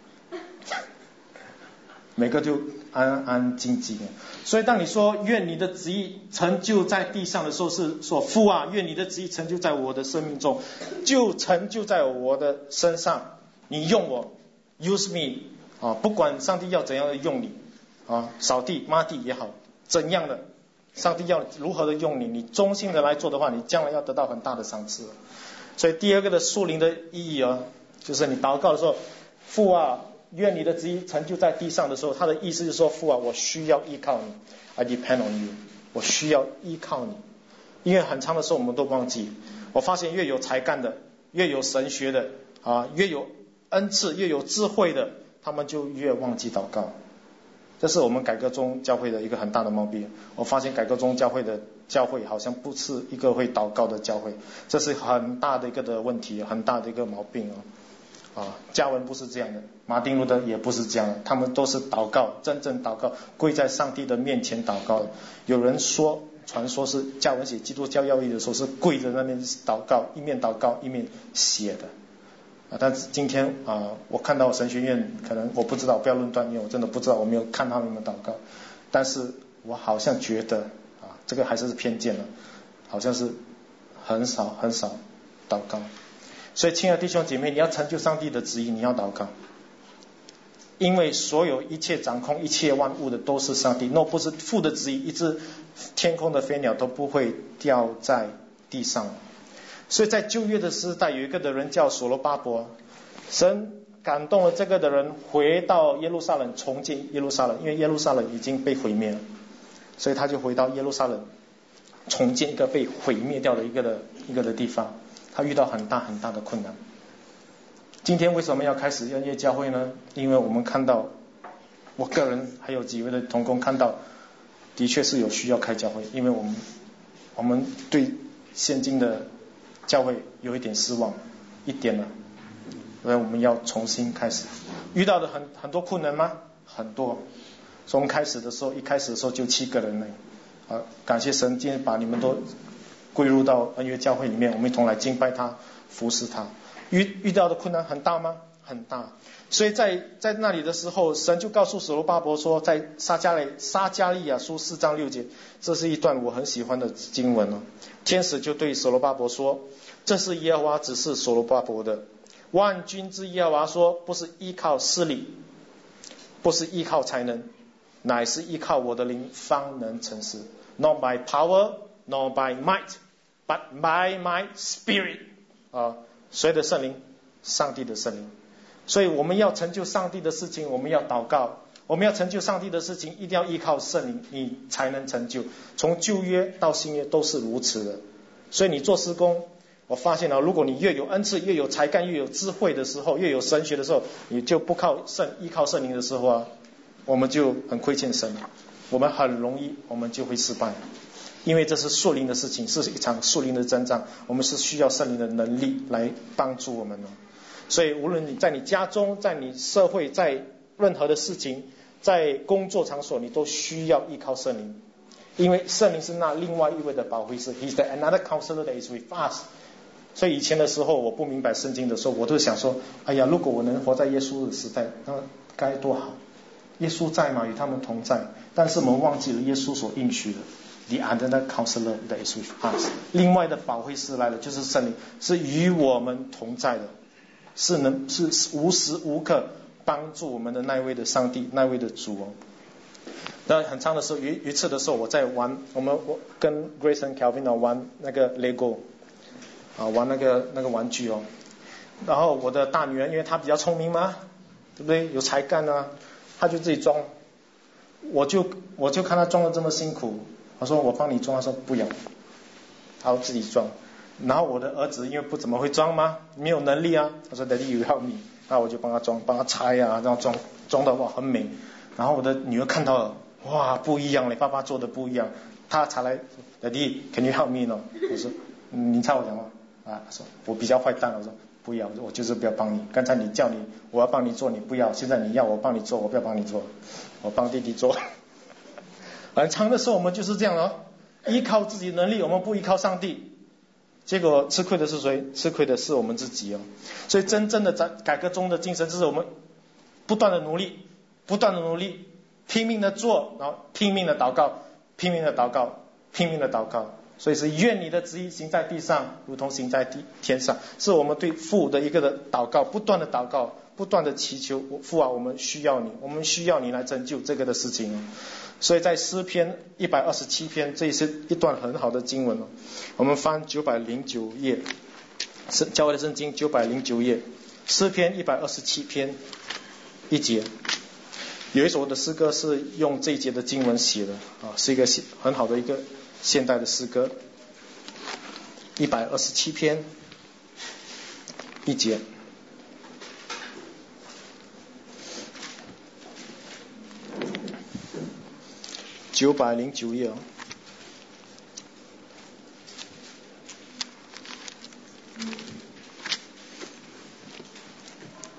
[SPEAKER 1] 每个就安安静静的。所以当你说愿你的旨意成就在地上的时候，是说父啊，愿你的旨意成就在我的生命中，就成就在我的身上。你用我 ，use me。啊，不管上帝要怎样的用你，啊，扫地、抹地也好，怎样的，上帝要如何的用你，你忠心的来做的话，你将来要得到很大的赏赐。所以第二个的属灵的意义啊，就是你祷告的时候，父啊，愿你的旨意成就在地上的时候，他的意思是说，父啊，我需要依靠你 ，I depend on you， 我需要依靠你。因为很长的时候我们都忘记，我发现越有才干的，越有神学的，啊，越有恩赐，越有智慧的。他们就越忘记祷告，这是我们改革中教会的一个很大的毛病。我发现改革中教会的教会好像不是一个会祷告的教会，这是很大的一个的问题，很大的一个毛病啊。 啊，加文不是这样的，马丁路德也不是这样的，他们都是祷告，真正祷告，跪在上帝的面前祷告的。有人说，传说是加文写基督教要义的时候是跪在那边祷告，一面祷告一面写的。啊，但是今天啊，我看到神学院，可能我不知道，不要论断，因为我真的不知道，我没有看他们的祷告，但是我好像觉得啊，这个还是偏见了，好像是很少很少祷告。所以亲爱的弟兄姐妹，你要成就上帝的旨意，你要祷告，因为所有一切掌控一切万物的都是上帝，若不是父的旨意，一只天空的飞鸟都不会掉在地上。所以在旧约的时代，有一个的人叫所罗巴伯，神感动了这个的人回到耶路撒冷重建耶路撒冷，因为耶路撒冷已经被毁灭了，所以他就回到耶路撒冷重建一个被毁灭掉的一个的一个的地方。他遇到很大很大的困难。今天为什么要开始恩约教会呢？因为我们看到，我个人还有几位的同工看到，的确是有需要开教会，因为我们我们对现今的教会有一点失望一点了，所以我们要重新开始。遇到的很很多困难吗？很多。从开始的时候，一开始的时候就七个人呢，啊，感谢神，今天把你们都归入到恩约教会里面，我们一同来敬拜他，服侍他。遇遇到的困难很大吗？很大。所以在在那里的时候，神就告诉所罗巴伯说，在撒迦利撒迦利亚书四章六节，这是一段我很喜欢的经文哦。天使就对所罗巴伯说，这是耶和华指示所罗巴伯的。万军之耶和华说，不是依靠势力，不是依靠才能，乃是依靠我的灵方能成事。Not by power, not by might, but by my spirit. 啊，谁的圣灵？上帝的圣灵。所以我们要成就上帝的事情，我们要祷告。我们要成就上帝的事情，一定要依靠圣灵，你才能成就。从旧约到新约都是如此的。所以你做施工，我发现了，如果你越有恩赐，越有才干，越有智慧的时候，越有神学的时候，你就不靠圣依靠圣灵的时候啊，我们就很亏欠神，我们很容易我们就会失败，因为这是属灵的事情，是一场属灵的征战，我们是需要圣灵的能力来帮助我们的。所以无论你在你家中，在你社会，在任何的事情，在工作场所，你都需要依靠圣灵，因为圣灵是那另外一位的保惠师， He's the another counselor that is with us。 所以以前的时候我不明白圣经的时候，我都想说，哎呀，如果我能活在耶稣的时代，那该多好。耶稣在嘛，与他们同在，但是我们忘记了耶稣所应许的 The another counselor that is with us， 另外的保惠师来了，就是圣灵，是与我们同在的，是能是无时无刻帮助我们的那位的上帝，那位的主哦。那很长的时候，有一次的时候，我在玩，我们我跟 Grace and Calvin 玩那个 Lego 啊，玩那个那个玩具哦。然后我的大女儿，因为她比较聪明嘛，对不对？有才干啊，她就自己装。我就我就看她装的这么辛苦，我说我帮你装，她说不要，她要自己装。然后我的儿子因为不怎么会装嘛，没有能力啊，他说 Daddy you help me， 那我就帮他装，帮他拆啊，然后装装的哇很美。然后我的女儿看到了，哇不一样嘞，爸爸做的不一样，她才来 Daddy can you help me 呢？我说你猜我讲吗？啊，说我比较坏蛋，我说不要，我就是不要帮你。刚才你叫你我要帮你做，你不要，现在你要我帮你做，我不要帮你做，我帮弟弟做。很长的时候我们就是这样哦，依靠自己能力，我们不依靠上帝。结果吃亏的是谁？吃亏的是我们自己哦。所以真正的改改革中的精神，就是我们不断的努力，不断的努力，拼命的做，然后拼命的祷告，拼命的祷告，拼命的祷告。所以是愿你的旨意行在地上，如同行在地天上，是我们对父的一个的祷告，不断的祷告，不断的祈求，父啊，我们需要你，我们需要你来拯救这个的事情。所以在诗篇一百二十七篇，这是一段很好的经文哦。我们翻九百零九页，是教会的圣经九百零九页，诗篇一百二十七篇一节，有一首的诗歌是用这一节的经文写的啊，是一个很好的一个现代的诗歌。一百二十七篇一节。九百零九页哦，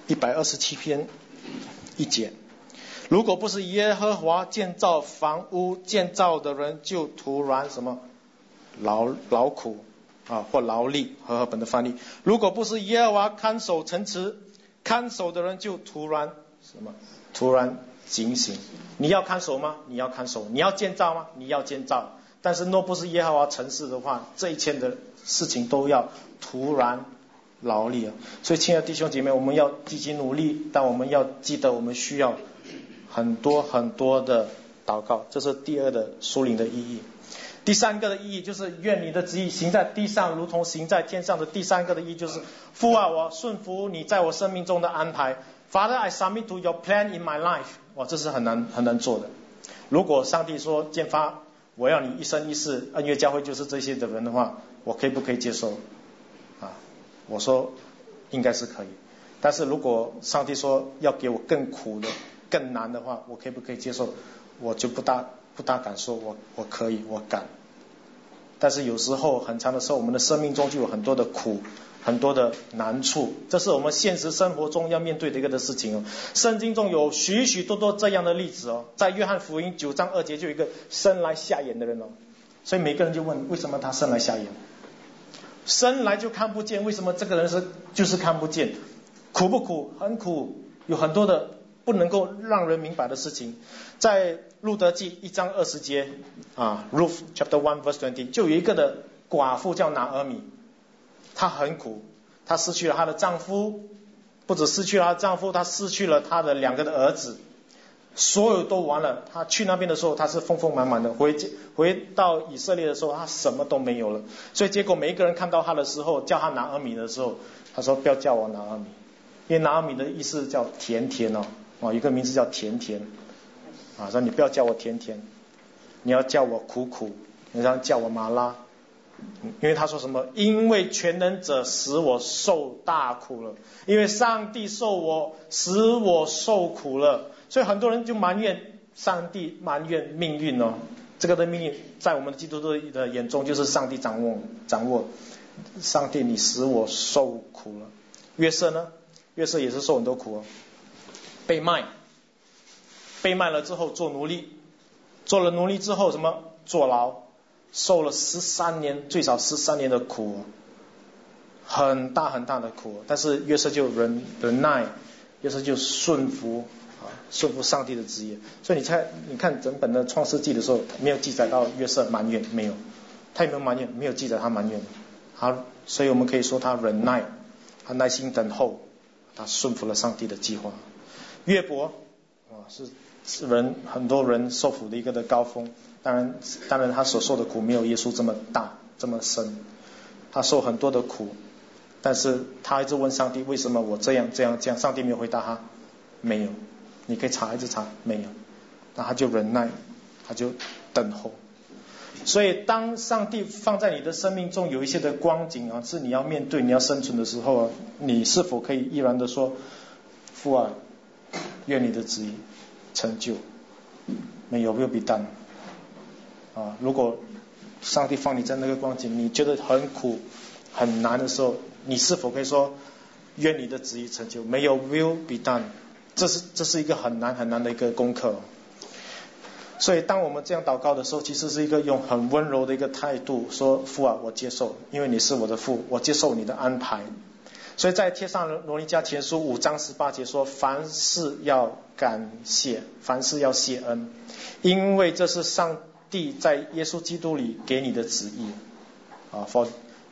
[SPEAKER 1] 一百二十七篇一节，如果不是耶和华建造房屋，建造的人就突然什么劳劳苦啊，或劳力，和合本的翻译。如果不是耶和华看守城池，看守的人就突然什么突然警醒。你要看守吗？你要看守。你要建造吗？你要建造。但是若不是耶和华城市的话，这一切的事情都要突然劳力啊。所以亲爱的弟兄姐妹，我们要积极努力，但我们要记得我们需要很多很多的祷告，这是第二的属灵的意义。第三个的意义就是愿你的旨意行在地上如同行在天上的。第三个的意义就是父啊，我顺服你在我生命中的安排。 Father, I submit to your plan in my life。 哇，这是很难很难做的。如果上帝说建发我要你一生一世恩约教会就是这些的人的话，我可以不可以接受啊？我说应该是可以。但是如果上帝说要给我更苦的更难的话，我可以不可以接受？我就不大不大敢说我我可以我敢。但是有时候很长的时候，我们的生命中就有很多的苦，很多的难处，这是我们现实生活中要面对的一个的事情哦。圣经中有许许多多这样的例子哦，在约翰福音九章二节就有一个生来瞎眼的人哦，所以每个人就问，为什么他生来瞎眼？生来就看不见，为什么这个人是就是看不见？苦不苦？很苦，有很多的不能够让人明白的事情。在路德记一章二十节啊 ，Ruth chapter one verse twenty 就有一个的寡妇叫拿俄米，她很苦，她失去了她的丈夫，不止失去了她的丈夫，她失去了她的两个的儿子，所有都完了。她去那边的时候，她是丰丰满满的，回回到以色列的时候，她什么都没有了。所以结果每一个人看到她的时候，叫她拿俄米的时候，她说不要叫我拿俄米，因为拿俄米的意思叫甜甜哦，哦，一个名字叫甜甜。啊，说你不要叫我甜甜，你要叫我苦苦，你要叫我麻拉，因为他说什么？因为全能者使我受大苦了，因为上帝受我使我受苦了，所以很多人就埋怨上帝，埋怨命运哦。这个的命运在我们的基督徒的眼中就是上帝掌握掌握，上帝你使我受苦了。约瑟呢？约瑟也是受很多苦哦，被卖。被卖了之后做奴隶，做了奴隶之后什么坐牢，受了十三年，最少十三年的苦，很大很大的苦。但是约瑟就忍忍耐，约瑟就顺服啊，顺服上帝的旨意。所以你猜，你看整本的创世纪的时候，没有记载到约瑟埋怨，没有，他有没有埋怨？没有记载他埋怨。好，所以我们可以说他忍耐，他耐心等候，他顺服了上帝的计划。约伯啊是。是人很多人受苦的一个的高峰，当然当然他所受的苦没有耶稣这么大这么深，他受很多的苦，但是他一直问上帝为什么我这样这样这样，上帝没有回答他，没有，你可以查一直查，没有，那他就忍耐，他就等候。所以当上帝放在你的生命中有一些的光景啊，是你要面对你要生存的时候啊，你是否可以毅然的说，父啊，愿你的旨意成就，没有 will be done 啊！如果上帝放你在那个光景，你觉得很苦很难的时候，你是否可以说愿你的旨意成就，没有 will be done？ 这是这是一个很难很难的一个功课。所以当我们这样祷告的时候，其实是一个用很温柔的一个态度说，父啊，我接受，因为你是我的父，我接受你的安排。所以在帖撒罗尼迦前书五章十八节说，凡事要感谢，凡事要谢恩，因为这是上帝在耶稣基督里给你的旨意啊。For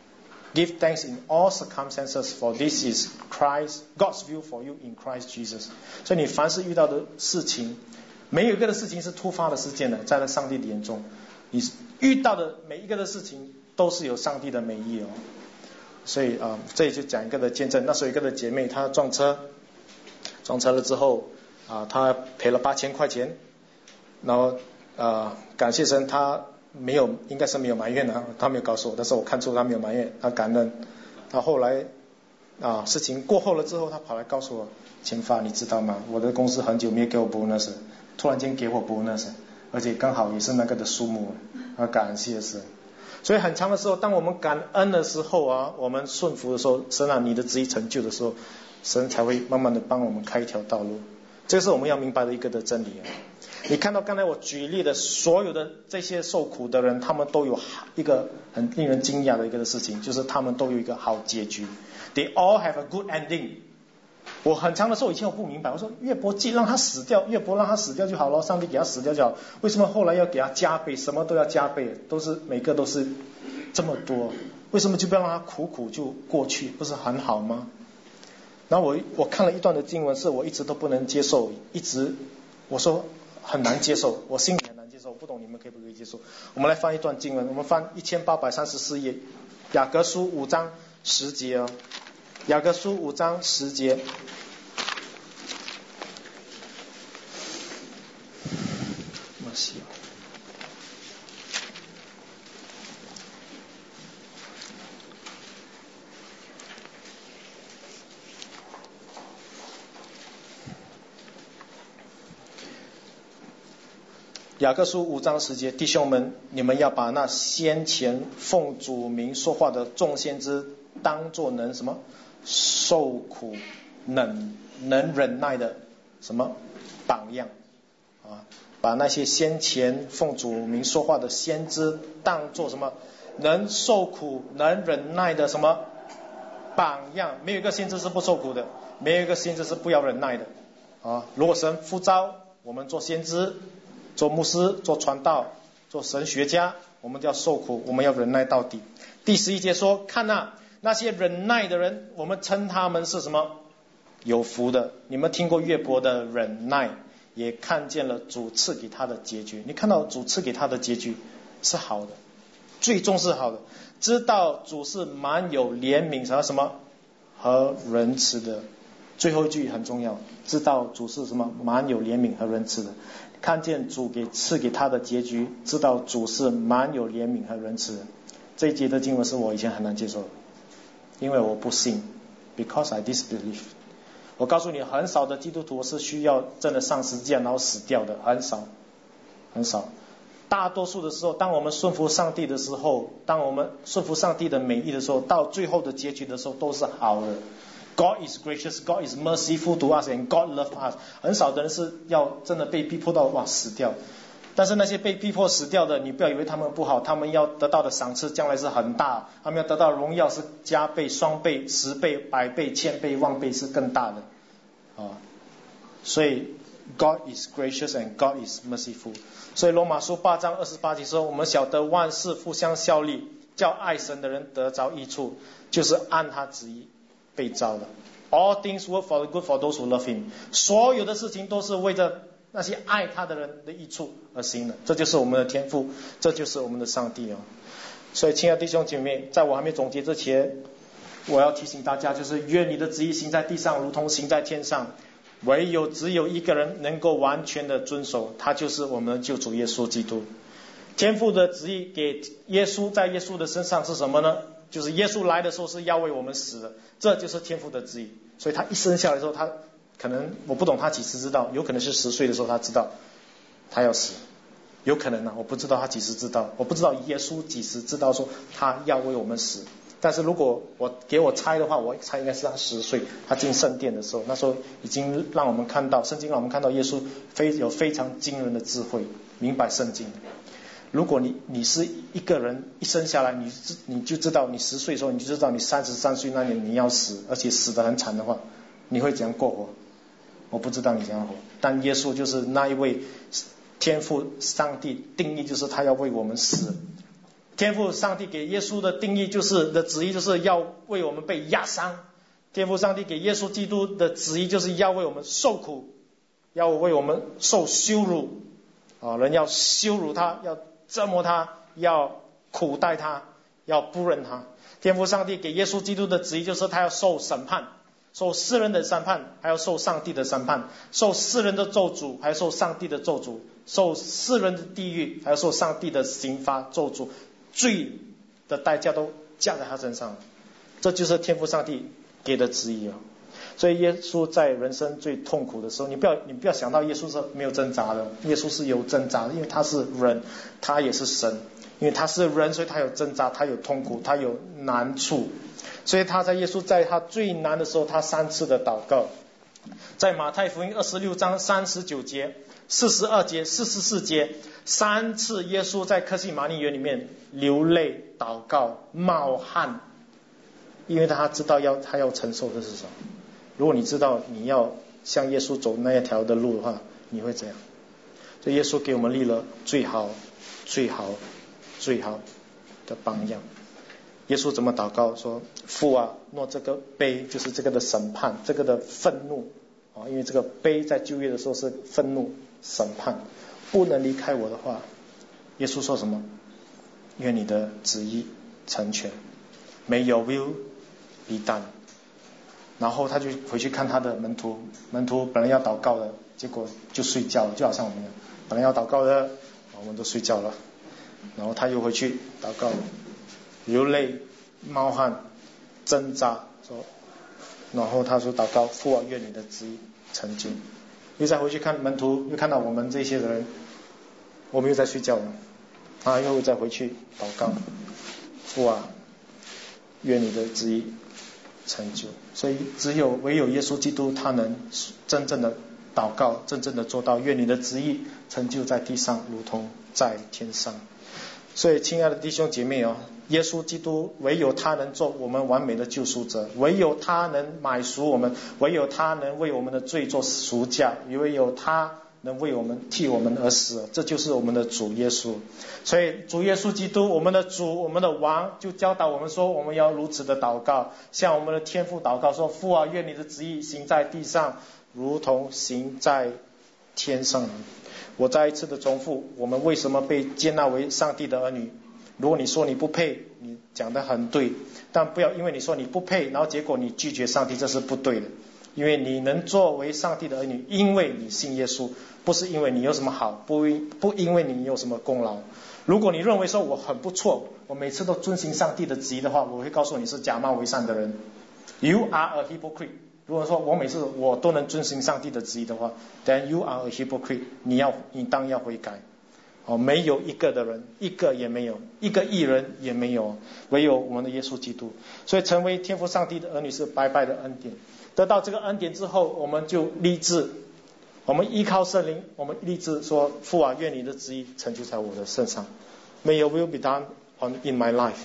[SPEAKER 1] give thanks in all circumstances, for this is Christ God's will for you in Christ Jesus。所以你凡是遇到的事情，没有一个的事情是突发的事件的，在上帝的眼中，你遇到的每一个的事情都是有上帝的美意哦。所以啊、呃，这里就讲一个的见证。那时候有一个的姐妹，她撞车，撞车了之后啊、呃，她赔了八千块钱，然后啊、呃，感谢神，她没有，应该是没有埋怨的，她没有告诉我，但是我看出她没有埋怨，她感恩。她后来啊、呃，事情过后了之后，她跑来告诉我，前发你知道吗？我的公司很久没有给我 bonus， 突然间给我 bonus， 而且刚好也是那个的数目，啊，感谢神。 所以很长的时候，当我们感恩的时候啊，我们顺服的时候，神啊，你的旨意成就的时候，神才会慢慢的帮我们开一条道路。这是我们要明白的一个的真理啊。你看到刚才我举例的所有的这些受苦的人，他们都有一个很令人惊讶的一个事情，就是他们都有一个好结局。They all have a good ending。我很长的时候以前我不明白，我说约伯既让他死掉，约伯让他死掉就好了，上帝给他死掉就好，为什么后来要给他加倍，什么都要加倍，都是每个都是这么多，为什么就不要让他苦苦就过去，不是很好吗？然后我我看了一段的经文，是我一直都不能接受，一直我说很难接受，我心里很难接受，我不懂你们可不可以接受。我们来翻一段经文，我们翻一千八百三十四页，雅各书五章十节哦，雅各书五章十节。雅各书五章十节，弟兄们，你们要把那先前奉主名说话的众先知当作能什么受苦能能忍耐的什么榜样啊，把那些先前奉主名说话的先知当作什么能受苦能忍耐的什么榜样。没有一个先知是不受苦的，没有一个先知是不要忍耐的啊。如果神呼召我们做先知，做牧师，做传道，做神学家，我们就要受苦，我们要忍耐到底。第十一节说，看啊，那些忍耐的人，我们称他们是什么？有福的。你们听过约伯的忍耐，也看见了主赐给他的结局。你看到主赐给他的结局是好的，最终是好的。知道主是蛮有怜悯和什么和仁慈的。最后一句很重要，知道主是什么蛮有怜悯和仁慈的。看见主给赐给他的结局，知道主是蛮有怜悯和仁慈的。这一节的经文是我以前很难接受的，因为我不信 ，because I disbelieve。我告诉你，很少的基督徒是需要真的上十字架然后死掉的，很少，很少。大多数的时候，当我们顺服上帝的时候，当我们顺服上帝的美意的时候，到最后的结局的时候都是好的。God is gracious, God is merciful to us, and God loves us。 很少的人是要真的被逼迫到哇死掉，但是那些被逼迫死掉的，你不要以为他们不好，他们要得到的赏赐将来是很大，他们要得到荣耀是加倍、双倍、十倍、百倍、千倍、万倍是更大的啊。所以 God is gracious and God is merciful。 所以罗马书八章二十八节说，我们晓得万事互相效力，叫爱神的人得着益处，就是按他旨意被召的。 All things work for the good for those who love him。 所有的事情都是为着那些爱他的人的益处而行的，这就是我们的天父，这就是我们的上帝哦。所以亲爱的弟兄姐妹，在我还没总结之前，我要提醒大家，就是愿你的旨意行在地上如同行在天上。唯有只有一个人能够完全的遵守，他就是我们的救主耶稣基督。天父的旨意给耶稣，在耶稣的身上是什么呢？就是耶稣来的时候是要为我们死的，这就是天父的旨意。所以他一生下来的时候，他可能我不懂他几时知道，有可能是十岁的时候他知道他要死，有可能啊，我不知道他几时知道，我不知道耶稣几时知道说他要为我们死。但是如果我给我猜的话，我猜应该是他十岁，他进圣殿的时候，那时候已经让我们看到，圣经让我们看到耶稣非有非常惊人的智慧，明白圣经。如果你你是一个人一生下来，你你就知道你十岁的时候，你就知道你三十三岁那年你要死，而且死得很惨的话，你会怎样过活？我不知道你怎样活。但耶稣就是那一位天父上帝定义，就是他要为我们死。天父上帝给耶稣的定义就是的旨意就是要为我们被压伤。天父上帝给耶稣基督的旨意就是要为我们受苦，要为我们受羞辱啊！人要羞辱他，要折磨他，要苦待他，要不认他。天父上帝给耶稣基督的旨意就是他要受审判，受世人的审判，还要受上帝的审判，受世人的咒诅，还要受上帝的咒诅，受世人的地狱，还要受上帝的刑罚咒诅，罪的代价都加在他身上。这就是天父上帝给的旨意啊！所以耶稣在人生最痛苦的时候，你不要你不要想到耶稣是没有挣扎的，耶稣是有挣扎的，因为他是人，他也是神。 因为他是人，所以他有挣扎，他有痛苦，他有难处，所以他在耶稣在他最难的时候，他三次的祷告。在马太福音二十六章三十九节、四十二节、四十四节，三次耶稣在客西马尼园里面流泪祷告冒汗，因为他知道要他要承受的是什么。如果你知道你要像耶稣走那一条的路的话，你会怎样？所以耶稣给我们立了最好最好最好的榜样。耶稣怎么祷告？说父啊，若这个杯就是这个的审判，这个的愤怒啊，因为这个杯在旧约的时候是愤怒审判，不能离开我的话，耶稣说什么？愿你的旨意成全， May your will be done。 然后他就回去看他的门徒，门徒本来要祷告的，结果就睡觉了，就好像我们一样，本来要祷告的，我们都睡觉了，然后他又回去祷告，流泪冒汗挣扎说，然后他说祷告，父啊，愿你的旨意成就。又再回去看门徒，又看到我们这些人，我们又在睡觉了，啊，又再回去祷告，父啊，愿你的旨意成就。所以只有唯有耶稣基督，他能真正的祷告，真正的做到愿你的旨意成就在地上如同在天上。所以亲爱的弟兄姐妹哦，耶稣基督唯有他能做我们完美的救赎者，唯有他能买赎我们，唯有他能为我们的罪做赎价，唯有他能为我们替我们而死，这就是我们的主耶稣。所以主耶稣基督，我们的主，我们的王，就教导我们说，我们要如此的祷告，向我们的天父祷告说，父啊，愿你的旨意行在地上如同行在天上。我再一次的重复，我们为什么被接纳为上帝的儿女？如果你说你不配，你讲得很对，但不要因为你说你不配，然后结果你拒绝上帝，这是不对的。因为你能作为上帝的儿女，因为你信耶稣，不是因为你有什么好，不不因为你有什么功劳。如果你认为说我很不错，我每次都遵行上帝的旨意的话，我会告诉你是假冒为善的人。 You are a hypocrite。 如果说我每次我都能遵行上帝的旨意的话， then you are a hypocrite。 你要你当要悔改。哦，没有一个的人，一个也没有，一个义人也没有，唯有我们的耶稣基督。所以成为天父上帝的儿女是白白的恩典。得到这个恩典之后，我们就立志，我们依靠圣灵，我们立志说，父啊，愿你的旨意成就在我的身上。 May your will be done on in my life,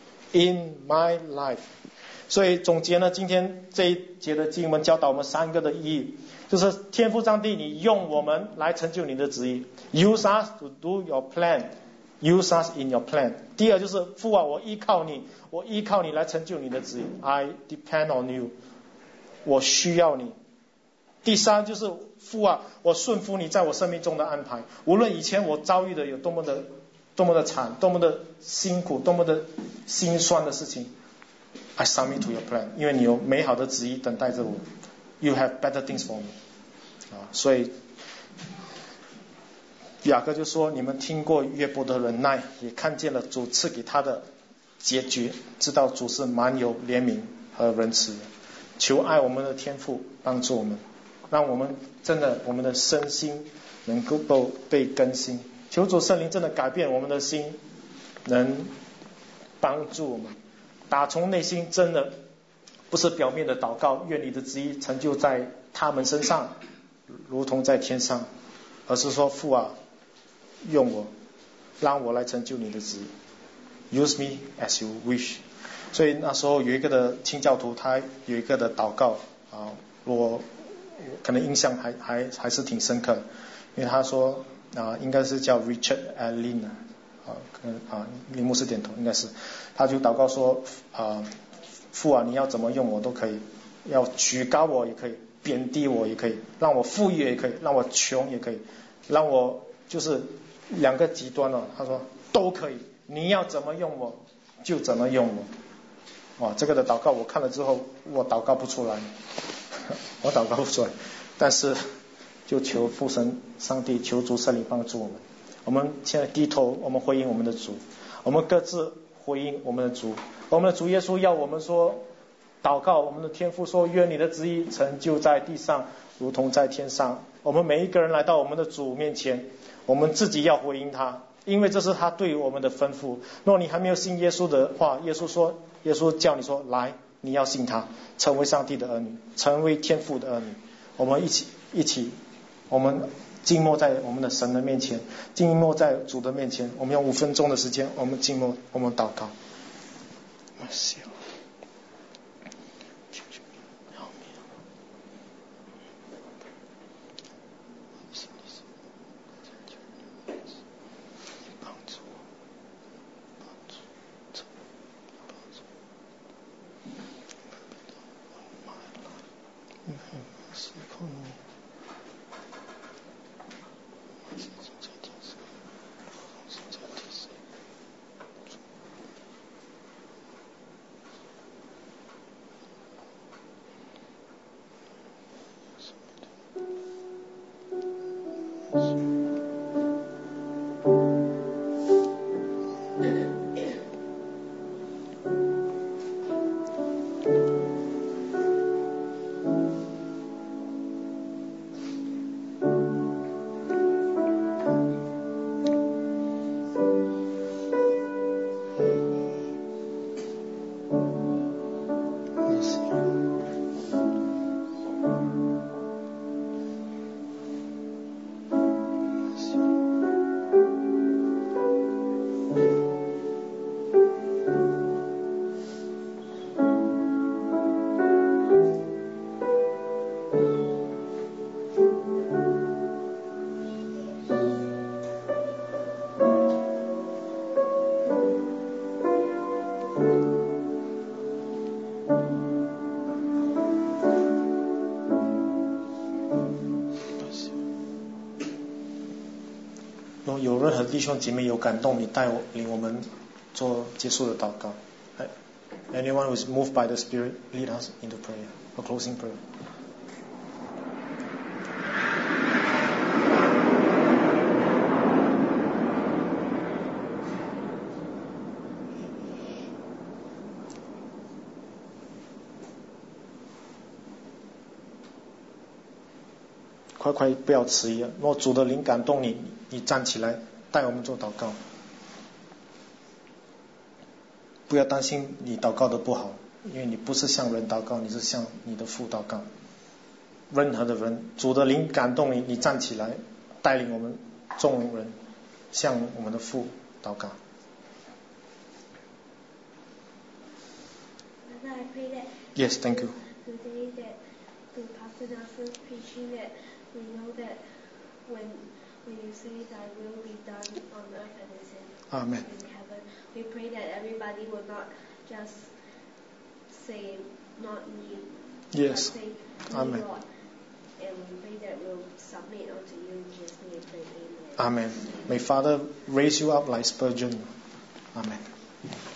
[SPEAKER 1] in my life。 所以总结呢，今天这一节的经文教导我们三个的意义，就是天父上帝，你用我们来成就你的旨意， use us to do your plan, use us in your plan。 第二就是父啊，我依靠你，我依靠你来成就你的旨意， I depend on you， 我需要你。第三就是父啊，我顺服你在我生命中的安排，无论以前我遭遇的有多么的多么的惨，多么的辛苦，多么的心酸的事情， I submit to your plan， 因为你有美好的旨意等待着我， You have better things for me。 啊，所以雅各就说，你们听过约伯的忍耐，也看见了主赐给他的结局，知道主是满有怜悯和仁慈的。求爱我们的天父帮助我们，让我们真的我们的身心能够被更新。求主圣灵真的改变我们的心，能帮助我们打从内心，真的不是表面的祷告，愿你的旨意成就在他们身上如同在天上，而是说，父啊，用我，让我来成就你的旨意， Use me as you wish。 所以那时候有一个的清教徒，他有一个的祷告啊，我可能印象还还还是挺深刻的，因为他说啊，应该是叫 Richard Allen 啊，可能啊，林牧师点头，应该是，他就祷告说啊，父啊，你要怎么用我都可以，要举高我也可以，贬低我也可以，让我富裕也可以，让我穷也可以，让我就是两个极端了，他说都可以，你要怎么用我就怎么用我。哇，这个的祷告我看了之后，我祷告不出来，我祷告不出来，但是就求父神上帝，求主圣灵帮助我们。我们现在低头，我们回应我们的主，我们各自回应我们的主。我们的主耶稣要我们说祷告，我们的天父说，愿你的旨意成就在地上如同在天上。我们每一个人来到我们的主面前，我们自己要回应他， 因为这是他对我们的吩咐。若你还没有信耶稣的话，耶稣说，耶稣叫你说，来，你要信他，成为上帝的儿女，成为天父的儿女。我们一起一起，我们静默在我们的神的面前，静默在主的面前。我们用五分钟的时间，我们静默，我们祷告。有任何弟兄姐妹有感动，你带我领我们做结束的祷告。Anyone who is moved by the Spirit, lead us into prayer. A closing prayer. 快快不要迟疑，若主的灵感动你，你站起来带我们做祷告。不要担心你祷告的不好，因为你不是向人祷告，你是向你的父祷告。任何的人，主的灵感动你，你站起来带领我们众人向我们的父祷告。Yes, thank you.
[SPEAKER 2] Today that through Pastor Nelson's preaching that we know that when when you say thy will be done on earth as it is
[SPEAKER 1] Amen.
[SPEAKER 2] in heaven, we pray that everybody will not just say not me,
[SPEAKER 1] Yes.
[SPEAKER 2] but say me,
[SPEAKER 1] Amen.
[SPEAKER 2] Lord. And we pray that we'll submit unto you in Jesus' name. Amen.
[SPEAKER 1] Amen. May Father raise you up like Spurgeon. Amen.